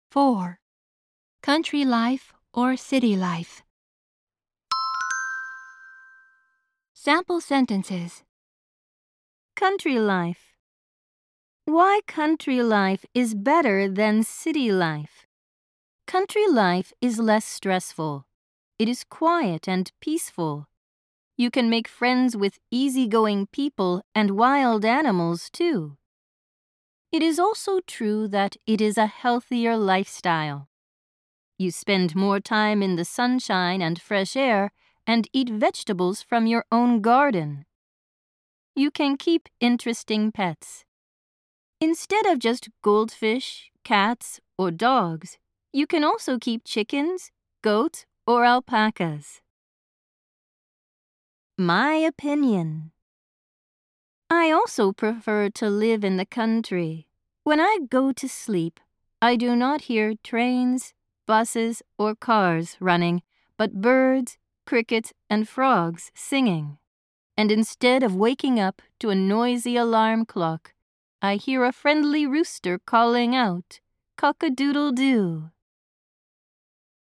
4. Country life or city life? Sample sentences. Country life. Why country life is better than city life? Country life is less stressful. It is quiet and peaceful. You can make friends with easygoing people and wild animals too. It is also true that it is a healthier lifestyle. You spend more time in the sunshine and fresh air and eat vegetables from your own garden. You can keep interesting pets. Instead of just goldfish, cats, or dogs, you can also keep chickens, goats, or alpacas. My opinion. I also prefer to live in the country. When I go to sleep, I do not hear trains, buses, or cars running, but birds, crickets, and frogs singing. And instead of waking up to a noisy alarm clock, I hear a friendly rooster calling out, "Cock-a-doodle-doo."